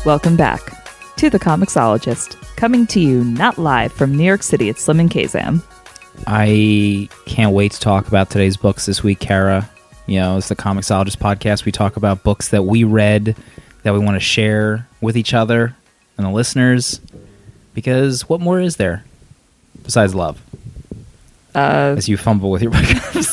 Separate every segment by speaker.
Speaker 1: Welcome back to The Comixologist, coming to you not live from New York City at Slim and Kazam.
Speaker 2: I can't wait to talk about today's books this week, Kara. You know, it's the Comixologist podcast. We talk about books that we read that we want to share with each other and the listeners. Because what more is there besides love? As you fumble with your microphone.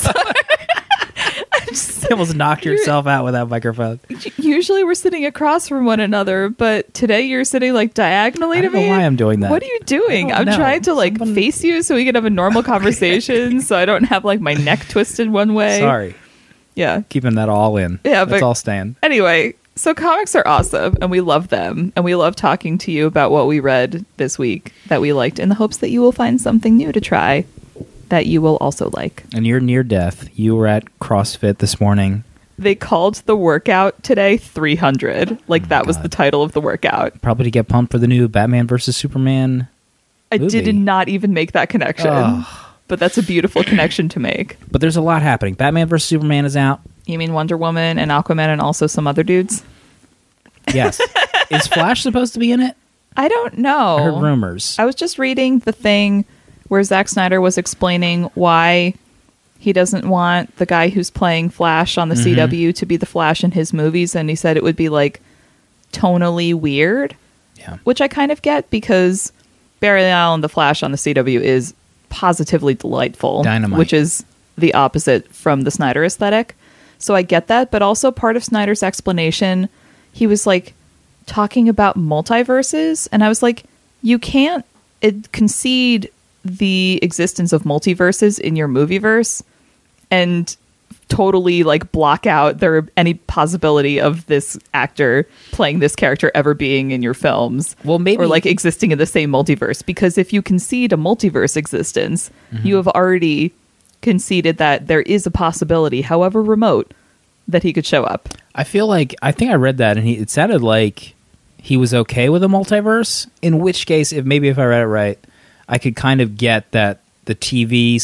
Speaker 2: You almost knocked yourself out with that microphone.
Speaker 1: Usually we're sitting across from one another, but today you're sitting like diagonally to me.
Speaker 2: I don't know why I'm doing that.
Speaker 1: What are you doing? I'm
Speaker 2: know.
Speaker 1: trying to face you so we can have a normal conversation so I don't have like my neck twisted one way.
Speaker 2: Sorry.
Speaker 1: Yeah.
Speaker 2: Keeping that all in.
Speaker 1: Yeah,
Speaker 2: That's
Speaker 1: but
Speaker 2: all staying.
Speaker 1: Anyway, so comics are awesome and we love them. And we love talking to you about what we read this week that we liked in the hopes that you will find something new to try that you will also like.
Speaker 2: And you're near death. You were at CrossFit this morning.
Speaker 1: They called the workout today 300. Like that was the title of the workout.
Speaker 2: Probably to get pumped for the new Batman vs. Superman
Speaker 1: I
Speaker 2: movie.
Speaker 1: did not even make that connection. But that's a beautiful connection to make.
Speaker 2: But there's a lot happening. Batman vs. Superman is out.
Speaker 1: You mean Wonder Woman and Aquaman and also some other dudes?
Speaker 2: Yes. Is Flash supposed to be in it?
Speaker 1: I don't know.
Speaker 2: I heard rumors.
Speaker 1: I was just reading the thing where Zack Snyder was explaining why he doesn't want the guy who's playing Flash on the CW to be the Flash in his movies. And he said it would be like tonally weird.
Speaker 2: Yeah.
Speaker 1: Which I kind of get because Barry Allen, the Flash on the CW is positively delightful.
Speaker 2: Dynamite.
Speaker 1: Which is the opposite from the Snyder aesthetic. So I get that. But also part of Snyder's explanation, he was like talking about multiverses. And I was like, you can't concede the existence of multiverses in your movieverse and totally like block out any possibility of this actor playing this character ever being in your films.
Speaker 2: Well, maybe,
Speaker 1: or like existing in the same multiverse, because if you concede a multiverse existence, you have already conceded that there is a possibility, however remote, that he could show up.
Speaker 2: I think I read that and it sounded like he was okay with a multiverse, in which case, if I read it right, I could kind of get that the TV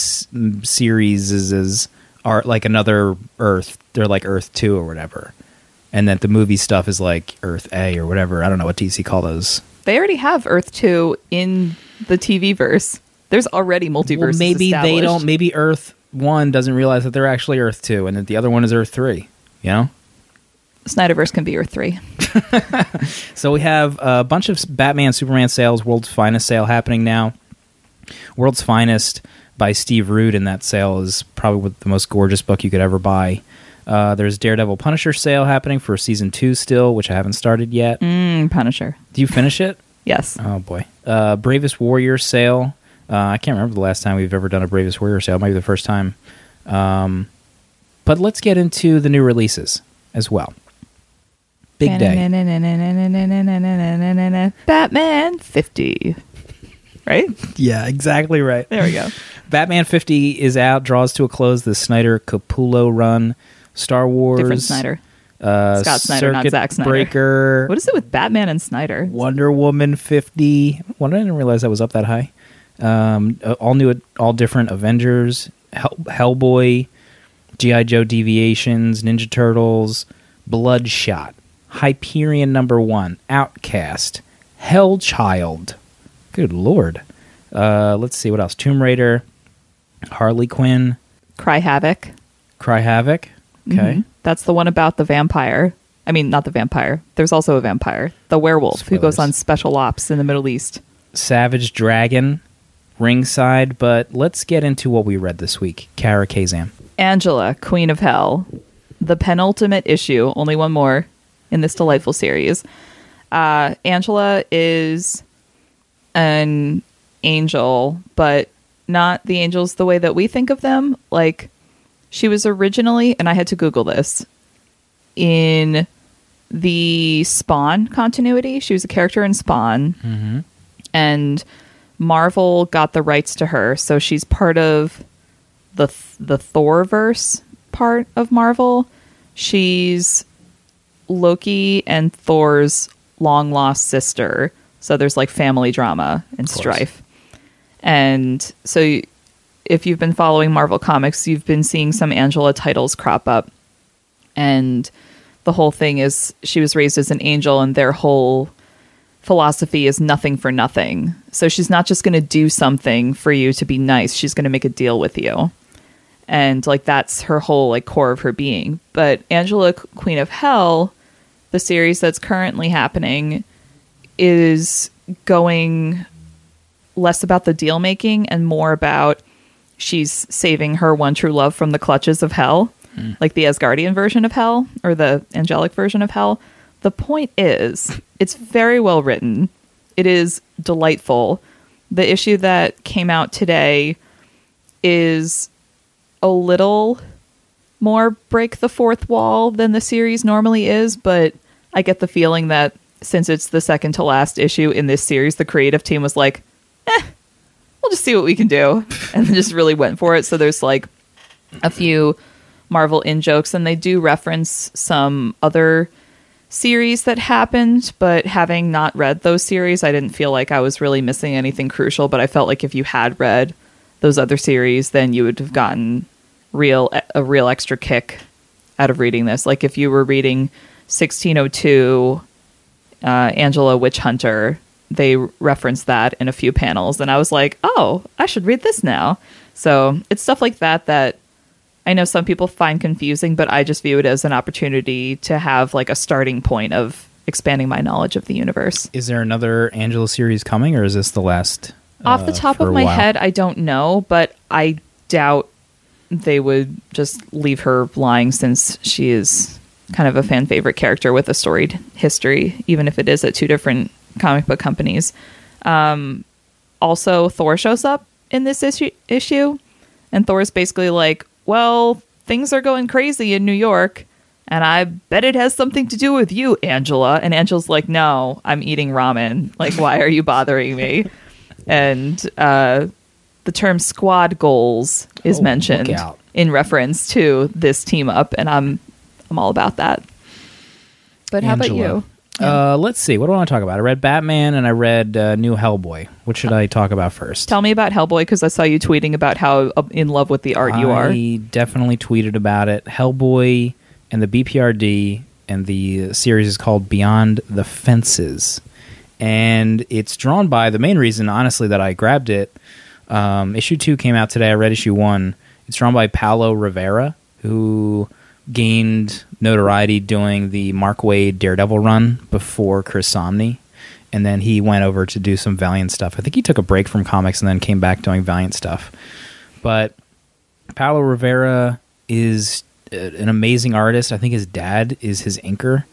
Speaker 2: series are like another Earth. They're like Earth 2 or whatever. And that the movie stuff is like Earth A or whatever. I don't know what DC call those.
Speaker 1: They already have Earth 2 in the TV verse. There's already multiverses
Speaker 2: Well, maybe they
Speaker 1: established.
Speaker 2: don't. Maybe Earth 1 doesn't realize that they're actually Earth 2 and that the other one is Earth 3. You know?
Speaker 1: Snyderverse can be Earth 3.
Speaker 2: So we have a bunch of Batman, Superman sales, World's Finest sale happening now. World's Finest by Steve Rude in that sale is probably the most gorgeous book you could ever buy. There's Daredevil Punisher sale happening for season 2 still, which I haven't started yet.
Speaker 1: Punisher.
Speaker 2: Do you finish it?
Speaker 1: Yes.
Speaker 2: Oh, boy. Bravest Warrior sale. I can't remember the last time we've ever done a Bravest Warrior sale. It might be the first time. But let's get into the new releases as well. Big day.
Speaker 1: Batman 50. Right?
Speaker 2: Yeah, exactly right.
Speaker 1: There we go.
Speaker 2: Batman 50 is out, draws to a close the Snyder Capullo run. Star Wars.
Speaker 1: Different Snyder. Scott Snyder, not
Speaker 2: Zack
Speaker 1: Zack Snyder.
Speaker 2: Breaker.
Speaker 1: What is it with Batman and Snyder?
Speaker 2: Wonder Woman 50. Well, I didn't realize that was up that high. All different Avengers. Hellboy. G.I. Joe Deviations. Ninja Turtles. Bloodshot. Hyperion #1. Outcast. Hellchild. Good Lord. Let's see what else. Tomb Raider, Harley Quinn,
Speaker 1: Cry Havoc.
Speaker 2: Okay.
Speaker 1: That's the one about the vampire. I mean, not the vampire. There's also a vampire. The werewolf who goes on special ops in the Middle East.
Speaker 2: Savage Dragon, Ringside. But let's get into what we read this week. Kara Kazam.
Speaker 1: Angela, Queen of Hell. The penultimate issue. Only one more in this delightful series. Angela is an angel, but not the angels the way that we think of them. Like, she was originally, and I had to Google this, in the Spawn continuity. She was a character in Spawn, and Marvel got the rights to her, so she's part of the Thorverse part of Marvel. She's Loki and Thor's long-lost sister. So there's like family drama and strife. And so if you've been following Marvel Comics, you've been seeing some Angela titles crop up. And the whole thing is she was raised as an angel, and their whole philosophy is nothing for nothing. So she's not just going to do something for you to be nice. She's going to make a deal with you. And like that's her whole like core of her being. But Angela, Queen of Hell, the series that's currently happening, is going less about the deal making and more about she's saving her one true love from the clutches of hell, like the Asgardian version of hell or the angelic version of hell. The point is, it's very well written. It is delightful. The issue that came out today is a little more break the fourth wall than the series normally is, but I get the feeling that since it's the second to last issue in this series, the creative team was like, we'll just see what we can do, and just really went for it. So there's like a few Marvel in-jokes, and they do reference some other series that happened, but having not read those series, I didn't feel like I was really missing anything crucial, but I felt like if you had read those other series, then you would have gotten a real extra kick out of reading this. Like if you were reading 1602, Angela Witch Hunter, they referenced that in a few panels, and I was like, oh, I should read this now. So it's stuff like that I know some people find confusing, but I just view it as an opportunity to have like a starting point of expanding my knowledge of the universe.
Speaker 2: Is there another Angela series coming, or is this the last?
Speaker 1: Off the top of my head, I don't know, but I doubt they would just leave her lying, since she is kind of a fan favorite character with a storied history, even if it is at two different comic book companies. Also, Thor shows up in this issue, and Thor's basically like, well, things are going crazy in New York, and I bet it has something to do with you, Angela. And Angela's like, no, I'm eating ramen. Like, why are you bothering me? And the term squad goals is mentioned in reference to this team up, and I'm all about that. But how about you?
Speaker 2: Let's see. What do I want to talk about? I read Batman and I read new Hellboy. What should I talk about first?
Speaker 1: Tell me about Hellboy, because I saw you tweeting about how in love with the art you are.
Speaker 2: I definitely tweeted about it. Hellboy and the BPRD, and the series is called Beyond the Fences. And it's drawn by, the main reason, honestly, that I grabbed it, issue 2 came out today. I read issue 1. It's drawn by Paulo Rivera, who gained notoriety doing the Mark Waid Daredevil run before Chris Samnee, and then he went over to do some Valiant stuff. I think he took a break from comics and then came back doing Valiant stuff. But Paulo Rivera is an amazing artist. I think his dad is his inker.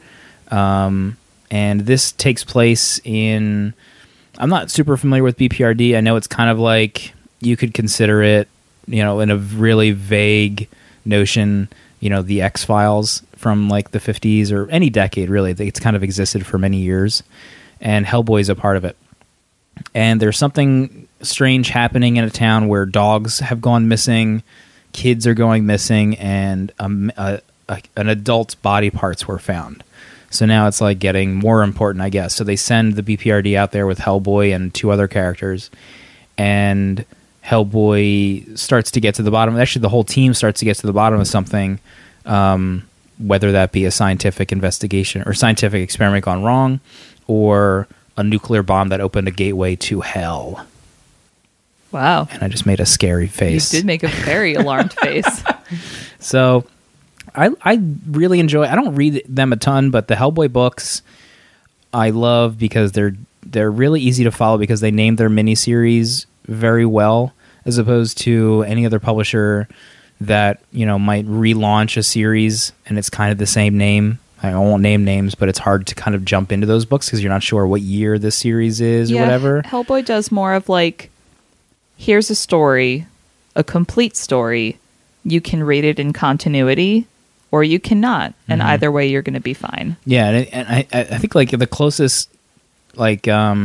Speaker 2: And this takes place in... I'm not super familiar with BPRD. I know it's kind of like, you could consider it, in a really vague notion, the X-Files from like the 50s or any decade, really. It's kind of existed for many years, and Hellboy's a part of it. And there's something strange happening in a town where dogs have gone missing, kids are going missing, and an adult's body parts were found. So now it's like getting more important, I guess. So they send the BPRD out there with Hellboy and 2 other characters, and Hellboy starts to get to the bottom. Actually, the whole team starts to get to the bottom of something, whether that be a scientific investigation or scientific experiment gone wrong, or a nuclear bomb that opened a gateway to hell.
Speaker 1: Wow.
Speaker 2: And I just made a scary face.
Speaker 1: You did make a very alarmed face.
Speaker 2: So I really enjoy... I don't read them a ton, but the Hellboy books I love because they're really easy to follow, because they name their miniseries very well, as opposed to any other publisher that might relaunch a series and it's kind of the same name. I won't name names, but it's hard to kind of jump into those books because you're not sure what year this series is or whatever.
Speaker 1: Hellboy does more of like, here's a story, a complete story. You can read it in continuity, or you cannot, and either way you're going to be fine. Yeah,
Speaker 2: and I think like the closest, like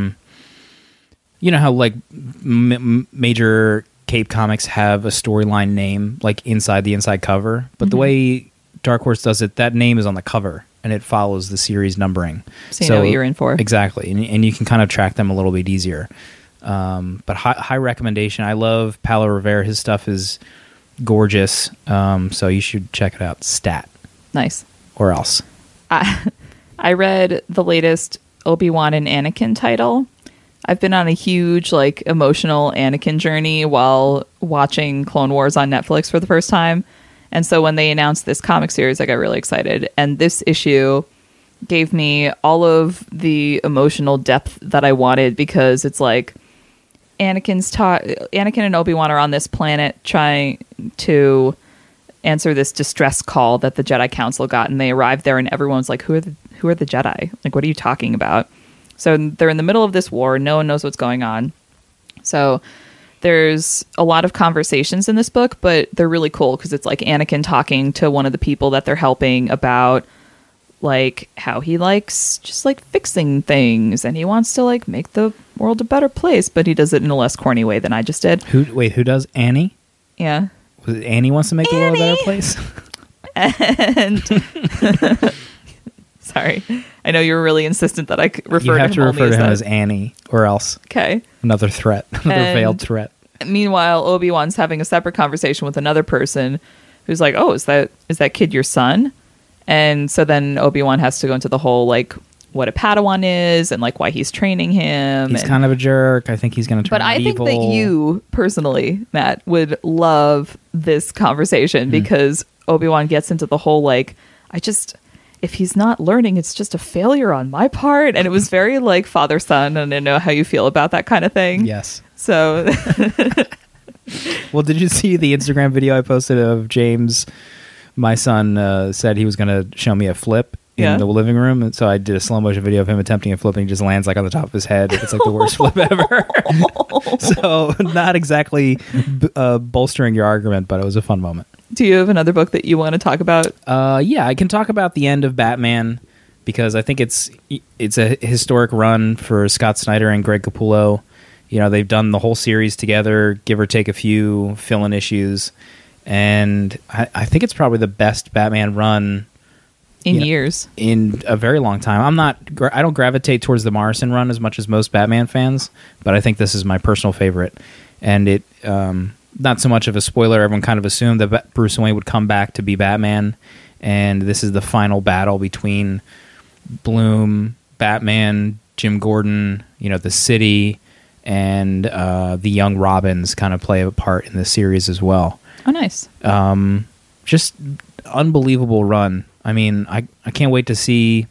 Speaker 2: how like major Cape Comics have a storyline name like inside the inside cover, but the way Dark Horse does it, that name is on the cover and it follows the series numbering.
Speaker 1: So you know what you're in for.
Speaker 2: Exactly, and you can kind of track them a little bit easier. But high recommendation. I love Paulo Rivera. His stuff is gorgeous, so you should check it out. Stat.
Speaker 1: Nice.
Speaker 2: Or else.
Speaker 1: I read the latest Obi-Wan and Anakin title. I've been on a huge like emotional Anakin journey while watching Clone Wars on Netflix for the first time. And so when they announced this comic series, I got really excited. And this issue gave me all of the emotional depth that I wanted, because it's like Anakin and Obi-Wan are on this planet trying to answer this distress call that the Jedi Council got, and they arrived there and everyone's like, who are the Jedi? Like, what are you talking about? So they're in the middle of this war. No one knows what's going on. So there's a lot of conversations in this book, but they're really cool because it's like Anakin talking to one of the people that they're helping about like how he likes just like fixing things and he wants to like make the world a better place, but he does it in a less corny way than I just did.
Speaker 2: Who does? Annie?
Speaker 1: Yeah.
Speaker 2: Annie wants to make the world a better place?
Speaker 1: And sorry, I know you're really insistent that I refer
Speaker 2: you have
Speaker 1: to him
Speaker 2: to refer to him as Annie, or else
Speaker 1: okay.
Speaker 2: Another threat, another veiled threat.
Speaker 1: Meanwhile, Obi-Wan's having a separate conversation with another person who's like, "Oh, is that kid your son?" And so then Obi-Wan has to go into the whole like what a Padawan is and like why he's training him.
Speaker 2: He's kind of a jerk. I think he's going to turn evil.
Speaker 1: But I think that you personally, Matt, would love this conversation because Obi-Wan gets into the whole like, if he's not learning, it's just a failure on my part. And it was very like father-son, and I know how you feel about that kind of thing.
Speaker 2: Yes.
Speaker 1: So
Speaker 2: well, did you see the Instagram video I posted of James? My son said he was going to show me a flip in the living room, and so I did a slow motion video of him attempting a flip, and he just lands like on the top of his head. It's like the worst flip ever. So not exactly bolstering your argument, but it was a fun moment.
Speaker 1: Do you have another book that you want to talk about?
Speaker 2: Yeah, I can talk about the end of Batman, because I think it's a historic run for Scott Snyder and Greg Capullo. You know, they've done the whole series together, give or take a few fill-in issues. And I think it's probably the best Batman run
Speaker 1: in years, in
Speaker 2: a very long time. I don't gravitate towards the Morrison run as much as most Batman fans, but I think this is my personal favorite. And it, not so much of a spoiler. Everyone kind of assumed that Bruce Wayne would come back to be Batman, and this is the final battle between Bloom, Batman, Jim Gordon, the city, and the young Robins kind of play a part in the series as well.
Speaker 1: Oh, nice.
Speaker 2: Just unbelievable run. I mean, I can't wait to see,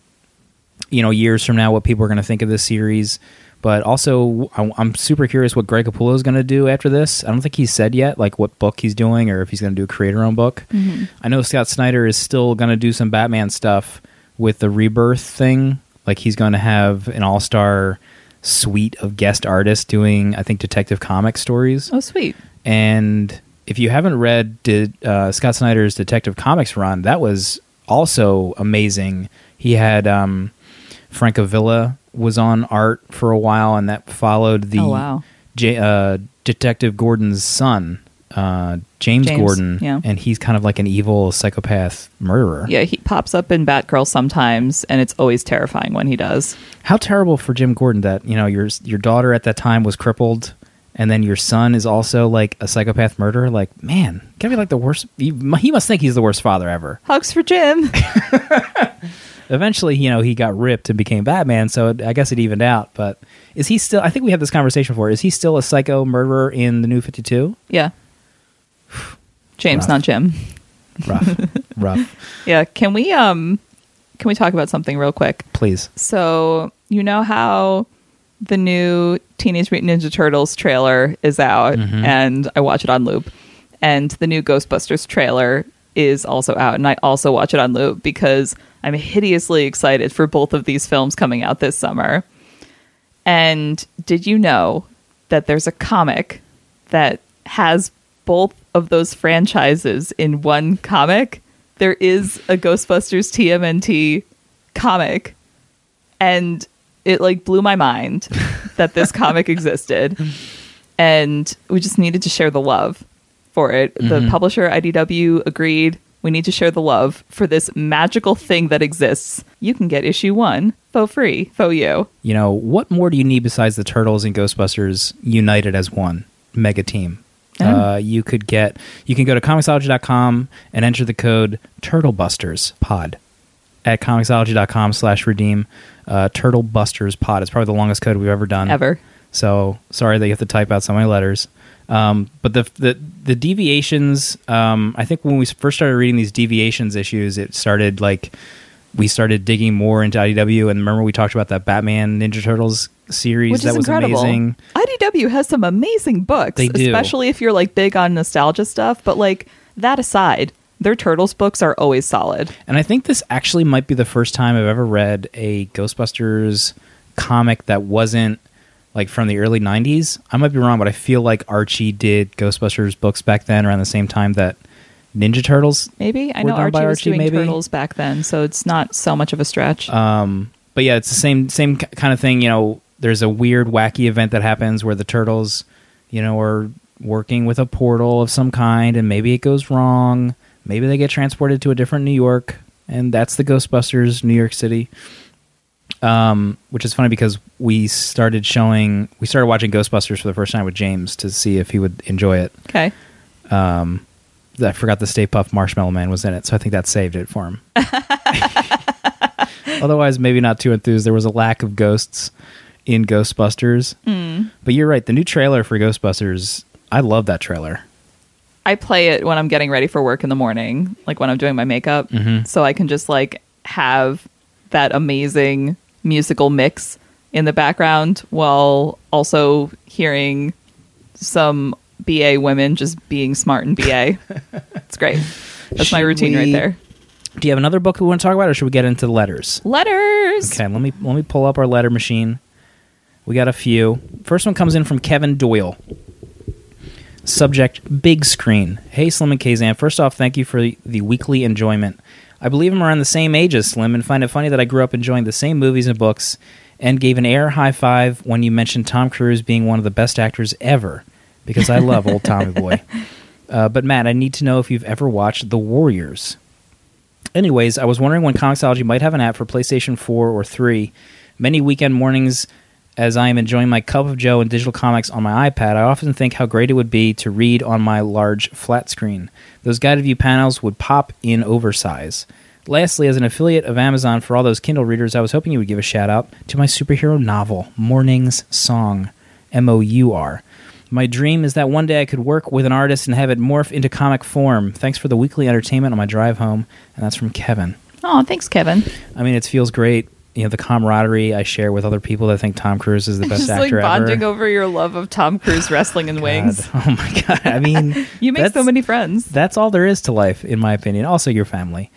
Speaker 2: years from now what people are going to think of this series. But also, I'm super curious what Greg Capullo is going to do after this. I don't think he's said yet, like, what book he's doing or if he's going to do a creator-owned book. Mm-hmm. I know Scott Snyder is still going to do some Batman stuff with the Rebirth thing. Like, he's going to have an all-star suite of guest artists doing, I think, Detective Comics stories.
Speaker 1: Oh, sweet.
Speaker 2: And if you haven't read Scott Snyder's Detective Comics run, that was also amazing. He had Frank Avila was on art for a while, and that followed the Detective Gordon's son, James Gordon, and he's kind of like an evil psychopath murderer.
Speaker 1: Yeah, he pops up in Batgirl sometimes, and it's always terrifying when he does.
Speaker 2: How terrible for Jim Gordon that your daughter at that time was crippled, and then your son is also like a psychopath murderer. Like, man, gotta be like the worst. He must think he's the worst father ever.
Speaker 1: Hugs for Jim.
Speaker 2: Eventually, he got ripped and became Batman, so I guess it evened out. But is he still? I think we had this conversation before. Is he still a psycho murderer in the New 52?
Speaker 1: Yeah. James,
Speaker 2: Rough.
Speaker 1: Not Jim.
Speaker 2: Rough.
Speaker 1: Yeah. Can we talk about something real quick?
Speaker 2: Please.
Speaker 1: So you know how the new Teenage Mutant Ninja Turtles trailer is out, and I watch it on loop, and the new Ghostbusters trailer is also out, and I also watch it on loop because I'm hideously excited for both of these films coming out this summer. And did you know that there's a comic that has both of those franchises in one comic? There is a Ghostbusters TMNT comic, and it like blew my mind that this comic existed, and we just needed to share the love for it. The publisher IDW agreed. We need to share the love for this magical thing that exists. You can get issue 1 for free for you.
Speaker 2: What more do you need besides the Turtles and Ghostbusters united as one mega team? You can go to Comixology.com and enter the code TurtleBustersPod at comicsology.com/redeem Turtle Busters Pod. It's probably the longest code we've ever done.
Speaker 1: Ever.
Speaker 2: So sorry that you have to type out so many letters. But the deviations, I think when we first started reading these deviations issues, it started we started digging more into IDW, and remember we talked about that Batman Ninja Turtles series.
Speaker 1: Which is
Speaker 2: that was
Speaker 1: incredible.
Speaker 2: amazing.
Speaker 1: IDW has some amazing books,
Speaker 2: They do.
Speaker 1: especially if you're like big on nostalgia stuff. But like that aside, their Turtles books are always solid.
Speaker 2: And I think this actually might be the first time I've ever read a Ghostbusters comic that wasn't like from the early 90s. I might be wrong, but I feel like Archie did Ghostbusters books back then around the same time that Ninja Turtles.
Speaker 1: Maybe I
Speaker 2: were
Speaker 1: know
Speaker 2: done by
Speaker 1: Archie was doing
Speaker 2: maybe?
Speaker 1: Turtles back then, so it's not so much of a stretch.
Speaker 2: But yeah, it's the same kind of thing. You know, there's a weird, wacky event that happens where the turtles, you know, are working with a portal of some kind, and maybe it goes wrong. Maybe they get transported to a different New York, and that's the Ghostbusters, New York City. Which is funny because we started watching Ghostbusters for the first time with James to see if he would enjoy it.
Speaker 1: Okay.
Speaker 2: I forgot the Stay Puft Marshmallow Man was in it, so I think that saved it for him. Otherwise, maybe not too enthused. There was a lack of ghosts in Ghostbusters. But you're right. The new trailer for Ghostbusters, I love that trailer.
Speaker 1: I play it when I'm getting ready for work in the morning, like when I'm doing my makeup, so I can just like have that amazing musical mix in the background while also hearing some BA women just being smart in BA. It's great. That's my routine right there.
Speaker 2: Do you have another book we want to talk about, or should we get into the letters?
Speaker 1: Letters.
Speaker 2: Okay, let me pull up our letter machine. We got a few. First one comes in from Kevin Doyle. Subject, big screen. Hey, Slim and Kazan. First off, thank you for the weekly enjoyment. I believe I'm around the same age as Slim and find it funny that I grew up enjoying the same movies and books and gave an air high five when you mentioned Tom Cruise being one of the best actors ever, because I love old Tommy Boy. But Matt, I need to know if you've ever watched The Warriors. Anyways, I was wondering when Comixology might have an app for PlayStation 4 or 3. Many weekend mornings, as I am enjoying my cup of joe and digital comics on my iPad, I often think how great it would be to read on my large flat screen. Those guided view panels would pop in oversize. Lastly, as an affiliate of Amazon for all those Kindle readers, I was hoping you would give a shout-out to my superhero novel, Morning's Song, M-O-U-R. My dream is that one day I could work with an artist and have it morph into comic form. Thanks for the weekly entertainment on my drive home. And that's from Kevin.
Speaker 1: Oh, thanks, Kevin.
Speaker 2: I mean, it feels great. You know, the camaraderie I share with other people that think Tom Cruise is the best
Speaker 1: Just
Speaker 2: actor
Speaker 1: like bonding
Speaker 2: ever.
Speaker 1: over your love of Tom Cruise wrestling in wings.
Speaker 2: Oh my God. I mean,
Speaker 1: You make so
Speaker 2: that's-
Speaker 1: many friends.
Speaker 2: That's all there is to life, in my opinion. Also, your family.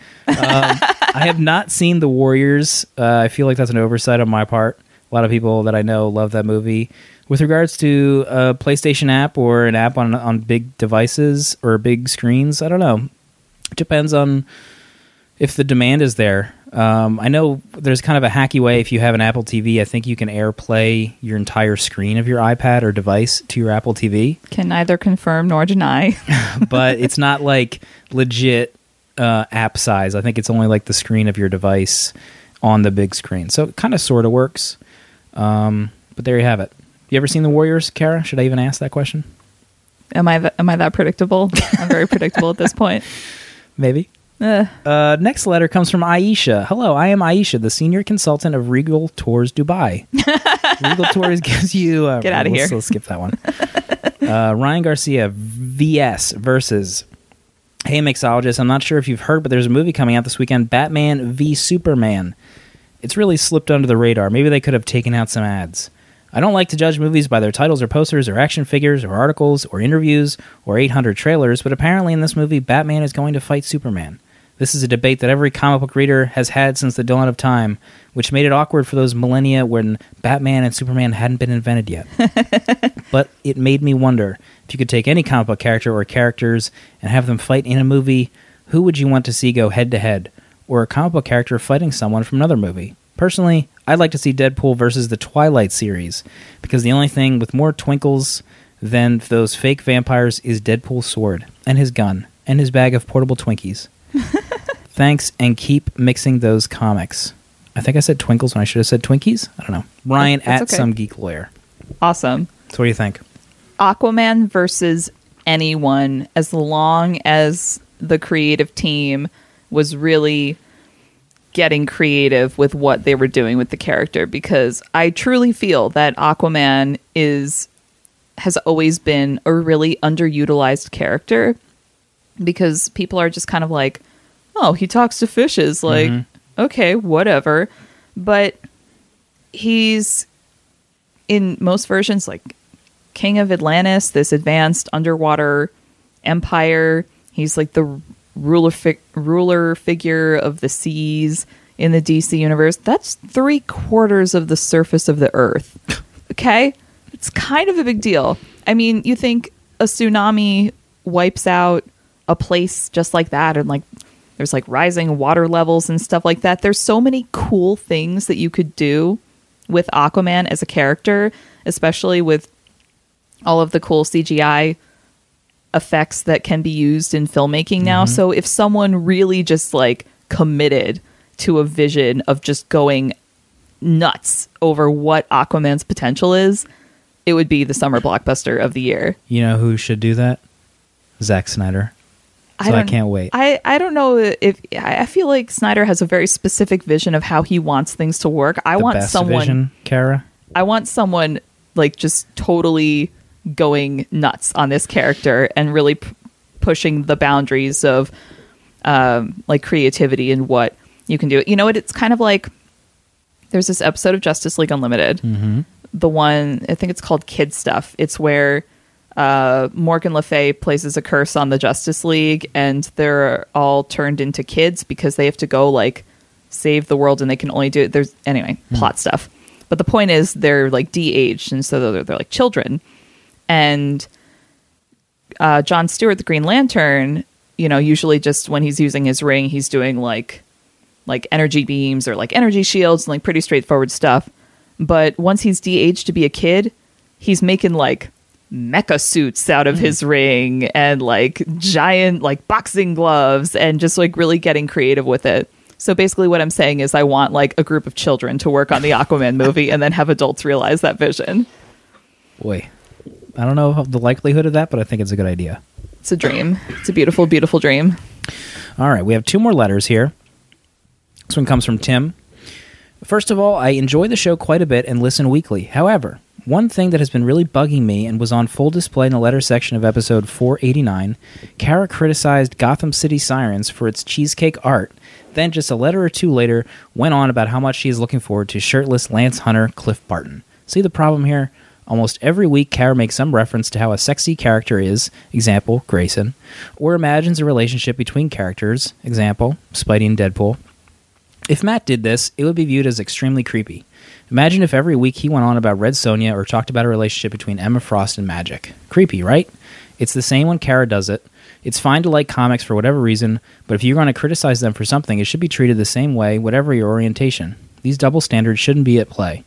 Speaker 2: I have not seen The Warriors. I feel like that's an oversight on my part. A lot of people that I know love that movie. With regards to a PlayStation app or an app on big devices or big screens, I don't know. It depends on if the demand is there. I know there's kind of a hacky way. If you have an Apple TV, I think you can AirPlay your entire screen of your iPad or device to your Apple TV.
Speaker 1: Can neither confirm nor deny.
Speaker 2: But it's not like legit app size. I think it's only like the screen of your device on the big screen. So it kind of sort of works. But there you have it. You ever seen The Warriors, Kara? Should I even ask that question?
Speaker 1: Am I that predictable? I'm very predictable at this point.
Speaker 2: Maybe. Next letter comes from Aisha. Hello, I am Aisha, the senior consultant of Regal Tours Dubai. Regal Tours gives you...
Speaker 1: Get out of here.
Speaker 2: Let's skip that one. Ryan Garcia, VS versus... Hey, mixologist, I'm not sure if you've heard, but there's a movie coming out this weekend, Batman v Superman. It's really slipped under the radar. Maybe they could have taken out some ads. I don't like to judge movies by their titles or posters or action figures or articles or interviews or 800 trailers, but apparently in this movie, Batman is going to fight Superman. This is a debate that every comic book reader has had since the dawn of time, which made it awkward for those millennia when Batman and Superman hadn't been invented yet. But it made me wonder, if you could take any comic book character or characters and have them fight in a movie, who would you want to see go head-to-head? Or a comic book character fighting someone from another movie? Personally, I'd like to see Deadpool versus the Twilight series, because the only thing with more twinkles than those fake vampires is Deadpool's sword, and his gun, and his bag of portable Twinkies. Thanks, and keep mixing those comics. I think I said twinkles when I should have said Twinkies? I don't know. Ryan
Speaker 1: That's
Speaker 2: at
Speaker 1: okay.
Speaker 2: Some Geek Lawyer.
Speaker 1: Awesome.
Speaker 2: So what do you think?
Speaker 1: Aquaman versus anyone, as long as the creative team was really getting creative with what they were doing with the character, because I truly feel that Aquaman has always been a really underutilized character, because people are just kind of like, oh, he talks to fishes, like, okay, whatever. But he's, in most versions, like king of Atlantis, this advanced underwater empire. He's like the ruler figure of the seas in the DC universe. That's 3/4 of the surface of the earth. Okay? It's kind of a big deal. I mean, you think a tsunami wipes out a place just like that, and like there's like rising water levels and stuff like that. There's so many cool things that you could do with Aquaman as a character, especially with all of the cool CGI effects that can be used in filmmaking now. So if someone really just like committed to a vision of just going nuts over what Aquaman's potential is, it would be the summer blockbuster of the year.
Speaker 2: You know who should do that? Zack Snyder. So I can't wait.
Speaker 1: I don't know if I feel like Snyder has a very specific vision of how he wants things to work. I want someone,
Speaker 2: vision, Kara.
Speaker 1: I want someone like just totally going nuts on this character and really pushing the boundaries of like creativity and what you can do. You know what? It's kind of like there's this episode of Justice League Unlimited. The one, I think it's called Kid Stuff. It's where Morgan Le Fay places a curse on the Justice League, and they're all turned into kids because they have to go like save the world, and they can only do it. There's plot stuff, but the point is they're like de-aged, and so they're like children. And John Stewart, the Green Lantern, usually just when he's using his ring, he's doing like energy beams or like energy shields and like pretty straightforward stuff. But once he's de-aged to be a kid, he's making like mecha suits out of his ring and like giant like boxing gloves and just like really getting creative with it. So basically what I'm saying is I want like a group of children to work on the Aquaman movie and then have adults realize that vision.
Speaker 2: Boy, I don't know the likelihood of that, but I think it's a good idea.
Speaker 1: It's a dream. It's a beautiful, beautiful dream.
Speaker 2: All right, we have 2 more letters here. This one comes from Tim. First of all, I enjoy the show quite a bit and listen weekly. However, one thing that has been really bugging me and was on full display in the letter section of episode 489, Kara criticized Gotham City Sirens for its cheesecake art, then just a letter or 2 later went on about how much she is looking forward to shirtless Lance Hunter Cliff Barton. See the problem here? Almost every week, Kara makes some reference to how a sexy character is, example, Grayson, or imagines a relationship between characters, example, Spidey and Deadpool. If Matt did this, it would be viewed as extremely creepy. Imagine if every week he went on about Red Sonja or talked about a relationship between Emma Frost and Magic. Creepy, right? It's the same when Kara does it. It's fine to like comics for whatever reason, but if you're going to criticize them for something, it should be treated the same way, whatever your orientation. These double standards shouldn't be at play.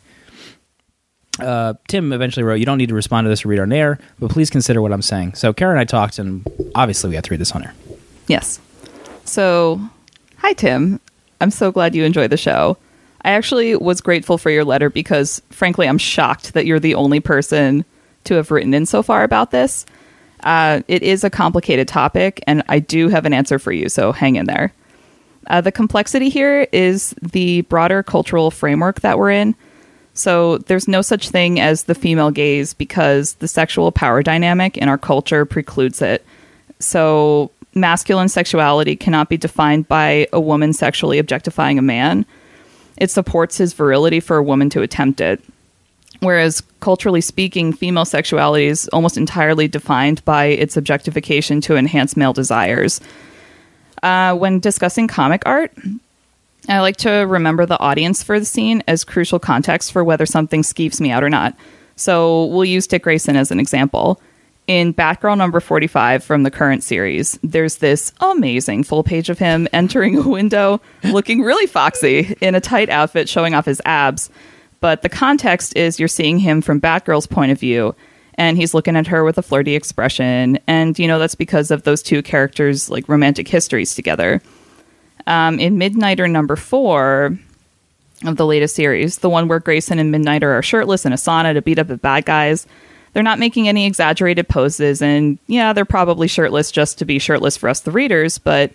Speaker 2: Tim eventually wrote, you don't need to respond to this or read on air, but please consider what I'm saying. So Kara and I talked, and obviously we have to read this on air.
Speaker 1: Yes. So, hi, Tim. I'm so glad you enjoy the show. I actually was grateful for your letter because, frankly, I'm shocked that you're the only person to have written in so far about this. It is a complicated topic, and I do have an answer for you, so hang in there. The complexity here is the broader cultural framework that we're in. So there's no such thing as the female gaze because the sexual power dynamic in our culture precludes it. So masculine sexuality cannot be defined by a woman sexually objectifying a man. It supports his virility for a woman to attempt it. Whereas, culturally speaking, female sexuality is almost entirely defined by its objectification to enhance male desires. When discussing comic art, I like to remember the audience for the scene as crucial context for whether something skeeves me out or not. So we'll use Dick Grayson as an example. In Batgirl number 45 from the current series, there's this amazing full page of him entering a window, looking really foxy in a tight outfit, showing off his abs. But the context is you're seeing him from Batgirl's point of view, and he's looking at her with a flirty expression. And, that's because of those two characters' like romantic histories together. In Midnighter number 4 of the latest series, the one where Grayson and Midnighter are shirtless in a sauna to beat up the bad guys, they're not making any exaggerated poses, and yeah, they're probably shirtless just to be shirtless for us, the readers, but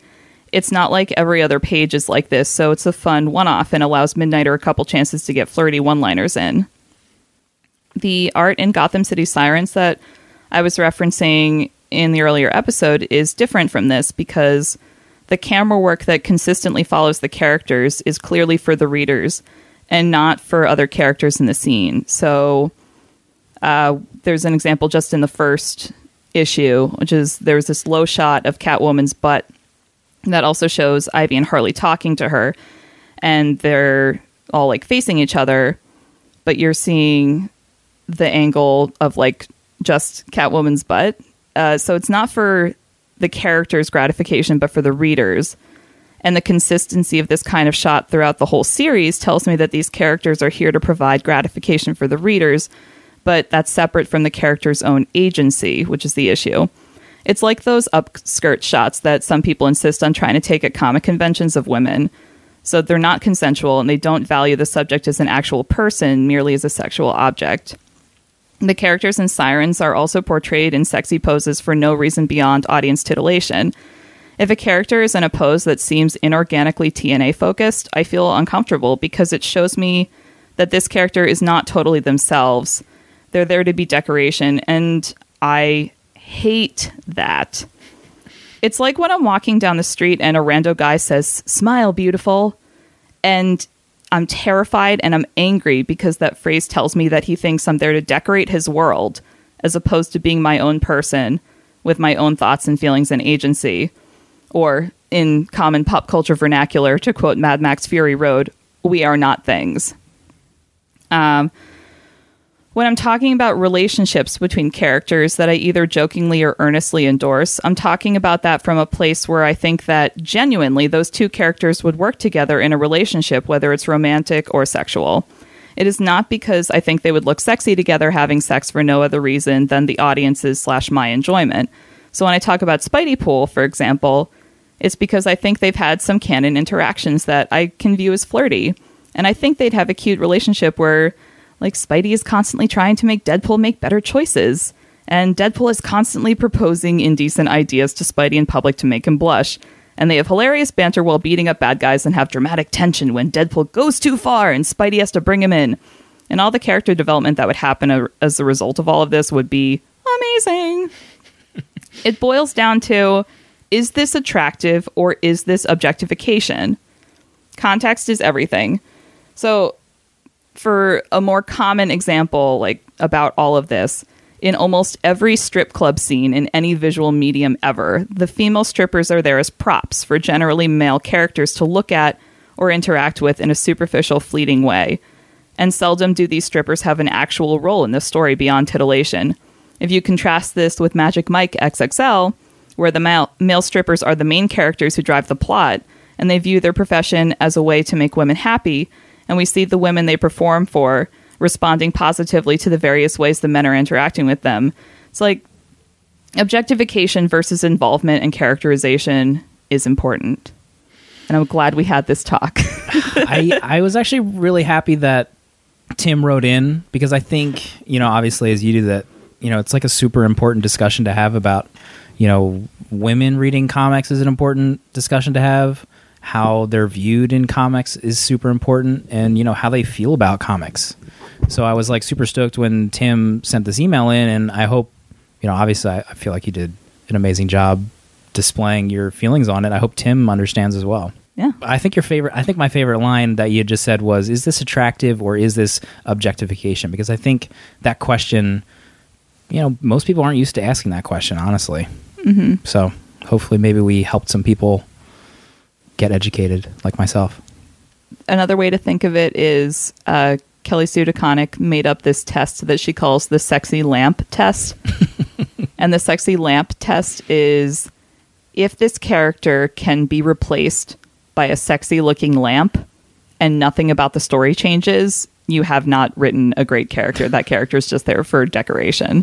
Speaker 1: It's not like every other page is like this, so it's a fun one-off and allows Midnighter a couple chances to get flirty one-liners in. The art in Gotham City Sirens that I was referencing in the earlier episode is different from this because the camera work that consistently follows the characters is clearly for the readers and not for other characters in the scene. So there's an example just in the first issue, which is there's this low shot of Catwoman's butt that also shows Ivy and Harley talking to her, and they're all like facing each other, but you're seeing the angle of like just Catwoman's butt. So it's not for the character's gratification, but for the readers. And the consistency of this kind of shot throughout the whole series tells me that these characters are here to provide gratification for the readers, but that's separate from the character's own agency, which is the issue. It's like those upskirt shots that some people insist on trying to take at comic conventions of women. So they're not consensual, and they don't value the subject as an actual person, merely as a sexual object. The characters in Sirens are also portrayed in sexy poses for no reason beyond audience titillation. If a character is in a pose that seems inorganically TNA focused, I feel uncomfortable because it shows me that this character is not totally themselves. They're there to be decoration, and I hate that. It's like when I'm walking down the street and a rando guy says, "Smile, beautiful," and I'm terrified and I'm angry because that phrase tells me that he thinks I'm there to decorate his world, as opposed to being my own person with my own thoughts and feelings and agency. Or, in common pop culture vernacular, to quote Mad Max Fury Road, we are not things. When I'm talking about relationships between characters that I either jokingly or earnestly endorse, I'm talking about that from a place where I think that genuinely those two characters would work together in a relationship, whether it's romantic or sexual. It is not because I think they would look sexy together having sex for no other reason than the audience's / my enjoyment. So when I talk about Spidey Pool, for example, it's because I think they've had some canon interactions that I can view as flirty. And I think they'd have a cute relationship where, like, Spidey is constantly trying to make Deadpool make better choices, and Deadpool is constantly proposing indecent ideas to Spidey in public to make him blush, and they have hilarious banter while beating up bad guys and have dramatic tension when Deadpool goes too far and Spidey has to bring him in. And all the character development that would happen as a result of all of this would be amazing. It boils down to, is this attractive or is this objectification? Context is everything. So, for a more common example, like, about all of this, in almost every strip club scene in any visual medium ever, the female strippers are there as props for generally male characters to look at or interact with in a superficial, fleeting way. And seldom do these strippers have an actual role in the story beyond titillation. If you contrast this with Magic Mike XXL, where the male strippers are the main characters who drive the plot, and they view their profession as a way to make women happy, and we see the women they perform for responding positively to the various ways the men are interacting with them. It's like objectification versus involvement and characterization is important. And I'm glad we had this talk.
Speaker 2: I was actually really happy that Tim wrote in, because I think, obviously as you do that, it's like a super important discussion to have about, women reading comics is an important discussion to have. How they're viewed in comics is super important, and how they feel about comics. So I was like super stoked when Tim sent this email in, and I hope, obviously I feel like you did an amazing job displaying your feelings on it. I hope Tim understands as well.
Speaker 1: Yeah.
Speaker 2: I think my favorite line that you just said was, is this attractive or is this objectification? Because I think that question, most people aren't used to asking that question, honestly. Mm-hmm. So hopefully maybe we helped some people get educated, like myself.
Speaker 1: Another way to think of it is Kelly Sue DeConnick made up this test that she calls the sexy lamp test. And the sexy lamp test is, if this character can be replaced by a sexy looking lamp and nothing about the story changes, you have not written a great character. That character is just there for decoration.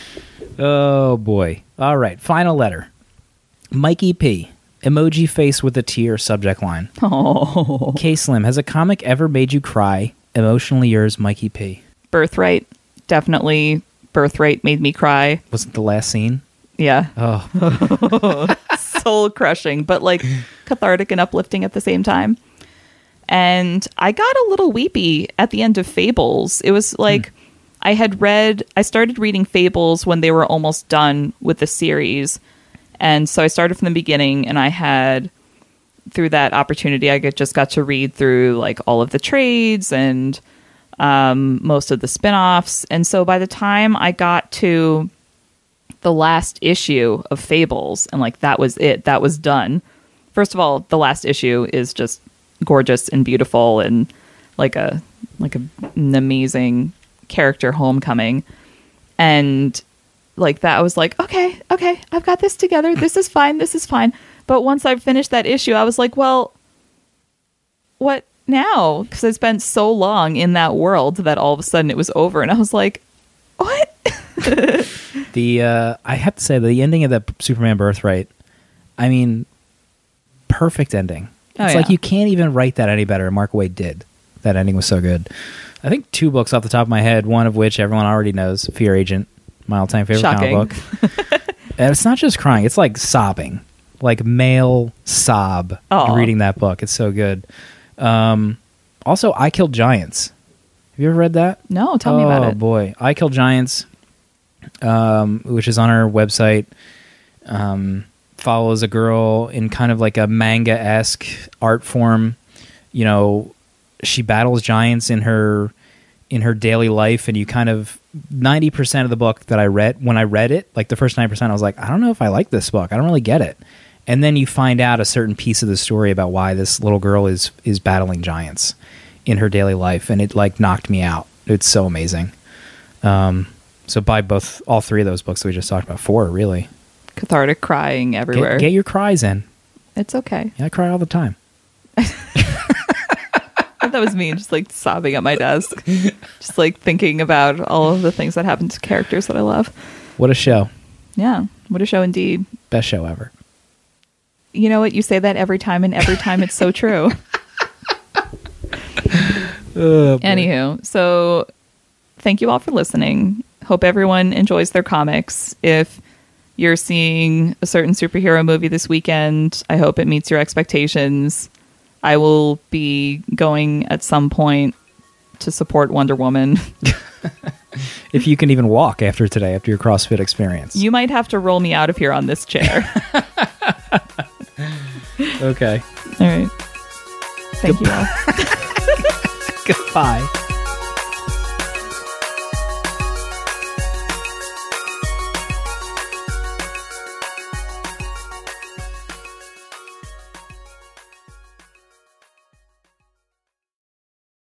Speaker 2: Oh boy. All right, final letter. Mikey P. Emoji face with a tear subject line.
Speaker 1: Oh.
Speaker 2: K-Slim, has a comic ever made you cry? Emotionally yours, Mikey P.
Speaker 1: Birthright. Definitely Birthright made me cry.
Speaker 2: Was it the last scene?
Speaker 1: Yeah.
Speaker 2: Oh.
Speaker 1: Soul crushing. But, like, cathartic and uplifting at the same time. And I got a little weepy at the end of Fables. It was like I started reading Fables when they were almost done with the series. And so I started from the beginning, and I had, through that opportunity, I just got to read through like all of the trades and most of the spin-offs. And so by the time I got to the last issue of Fables, and like that was it, that was done. First of all, the last issue is just gorgeous and beautiful and like an amazing character homecoming. And like that, I was like, okay, I've got this together. This is fine. But once I finished that issue, I was like, well, what now? Because I spent so long in that world that all of a sudden it was over. And I was like, what?
Speaker 2: I have to say, the ending of that Superman Birthright, I mean, perfect ending. It's like you can't even write that any better. Mark Waid did. That ending was so good. I think 2 books off the top of my head, one of which everyone already knows, Fear Agent, my all-time favorite comic book. And it's not just crying, it's like sobbing. Like male sob reading that book. It's so good. Also, I Killed Giants. Have you ever read that?
Speaker 1: No, tell me about it.
Speaker 2: Oh, boy. I Killed Giants, which is on our website, follows a girl in kind of like a manga-esque art form. You know, she battles giants in her daily life, and you kind of 90% of the book that I read, when I read it, like the first 9%, I was like, I don't know if I like this book. I don't really get it. And then you find out a certain piece of the story about why this little girl is battling giants in her daily life, and it like knocked me out. It's so amazing. So buy all 3 of those books that we just talked about. 4, really.
Speaker 1: Cathartic crying everywhere.
Speaker 2: Get your cries in.
Speaker 1: It's okay.
Speaker 2: Yeah, I cry all the time.
Speaker 1: That was me, just like sobbing at my desk, just like thinking about all of the things that happen to characters that I love.
Speaker 2: What a show.
Speaker 1: Yeah, what a show indeed.
Speaker 2: Best show ever.
Speaker 1: You know what? You say that every time, and every time it's so true. Anywho, so thank you all for listening. Hope everyone enjoys their comics. If you're seeing a certain superhero movie this weekend, I hope it meets your expectations. I will be going at some point to support Wonder Woman.
Speaker 2: If you can even walk after today, after your CrossFit experience.
Speaker 1: You might have to roll me out of here on this chair.
Speaker 2: Okay.
Speaker 1: All right. Thank you all.
Speaker 2: Goodbye.